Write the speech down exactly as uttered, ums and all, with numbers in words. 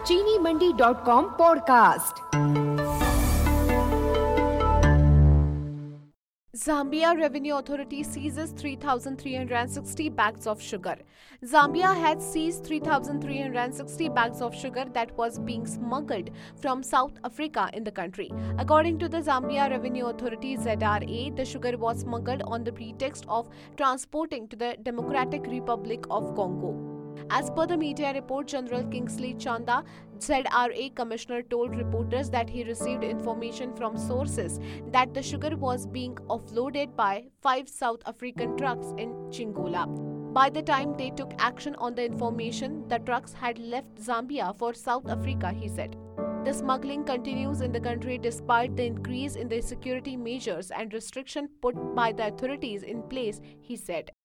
चीनी Mandi dot com podcast. Zambia Revenue Authority seizes three thousand three hundred sixty bags of sugar. Zambia had seized three thousand three hundred sixty bags of sugar that was being smuggled from South Africa in the country. According to the Zambia Revenue Authority Z R A, the sugar was smuggled on the pretext of transporting to the Democratic Republic of Congo. As per the media report, General Kingsley Chanda, Z R A commissioner, told reporters that he received information from sources that the sugar was being offloaded by five South African trucks in Chingola. By the time they took action on the information, the trucks had left Zambia for South Africa, he said. The smuggling continues in the country despite the increase in the security measures and restriction put by the authorities in place, he said.